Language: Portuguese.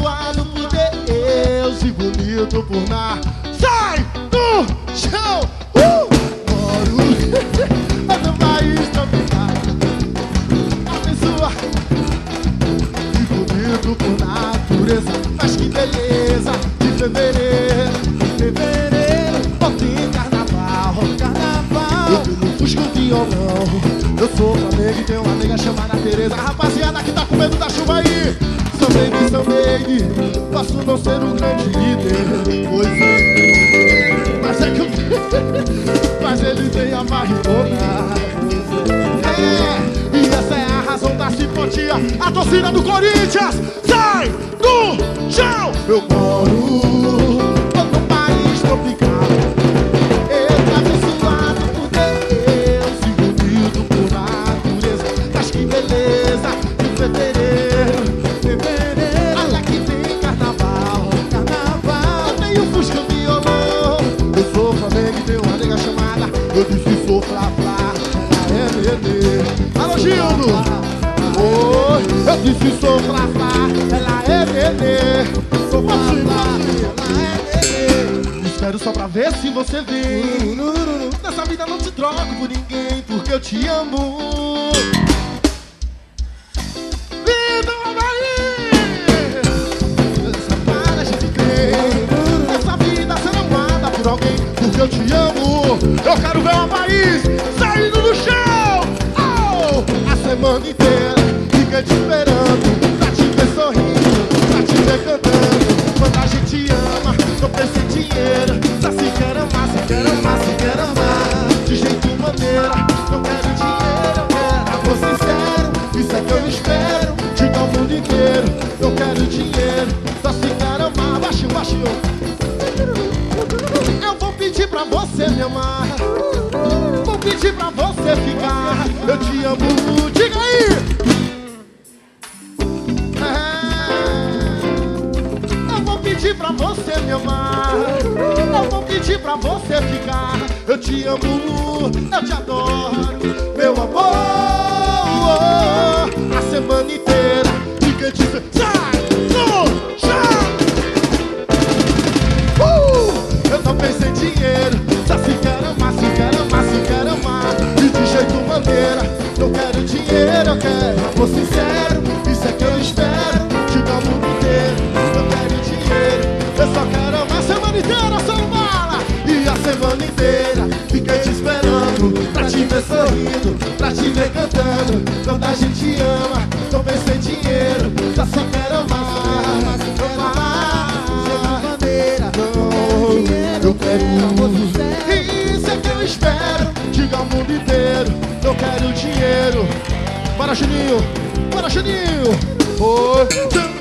abençoado por Deus e bonito por nada. Sai do chão! Moro no país tropical, abençoado e bonito por natureza. Mas que beleza de fevereiro, volta em carnaval. Eu tenho um fusco violão, eu sou Flamengo e tenho uma nega chamada Tereza. A rapaziada que tá com medo da chuva aí, São Baby, posso não ser um grande líder, pois mas é que eu mas ele tem a barrigona. E essa é a razão da simpatia. A torcida do Corinthians sai do chão. Eu moro no país tropical, abençoado por Deus e bonito por natureza. Mas que beleza de fevereiro. Olha que tem carnaval. Eu tenho fusca violão, eu sou Flamengo e tenho uma nega chamada, eu disse sou Fla-Fla, ela é Nenê. Alô Gildo! Oi, eu disse sou Fla-Fla, ela é Nenê. Sou Fla-Fla, ela é Nenê. Espero só pra ver se você vem. Nessa vida não te troco por ninguém, porque eu te amo. Vida Havaí! Essa cara a gente tem. Nessa vida você não manda por alguém, porque eu te amo. Eu quero ver o país saindo do chão. Oh! A semana inteira fica te esperando, pra te ver sorrindo, pra te ver cantando. Quando a gente ama, não pensa em dinheiro. Só se quer amar, se quer amar, se quer amar. De jeito e maneira, não quero dinheiro, eu quero amor sincero. Isso é que eu espero, diga ao mundo inteiro. Eu quero dinheiro, só se quer amar. Baixinho, baixinho. Eu vou pedir pra você me amar, vou pedir pra você ficar. Eu te amo, diga aí! Eu vou pedir pra você me amar, eu vou pedir pra você ficar. Eu te amo, eu te adoro, meu amor. A semana inteira fica dizendo sai do chão. Eu não pensei em dinheiro, só se quer amar, se quer amar, se quer amar. E de jeito maneira, não quero dinheiro, eu quero amor sincero. Isso é que eu espero, diga ao mundo inteiro. Eu quero dinheiro, eu só quero amar. A semana inteira, só bala. E a semana inteira, fiquei te esperando, pra te ver sorrindo, pra te ver cantando. Quando a gente ama, não pensei em dinheiro, eu só quero amar, se quero amar. Eu quero amor sincero. Isso é que eu espero, diga ao mundo inteiro. Eu quero dinheiro. Bora, Juninho, bora, Juninho. Oi.